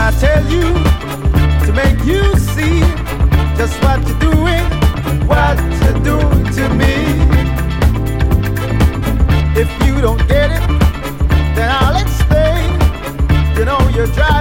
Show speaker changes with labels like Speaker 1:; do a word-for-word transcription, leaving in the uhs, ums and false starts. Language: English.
Speaker 1: I tell you to make you see just what you're doing, what you're doing to me. If you don't get it, then I'll explain. You know you're driving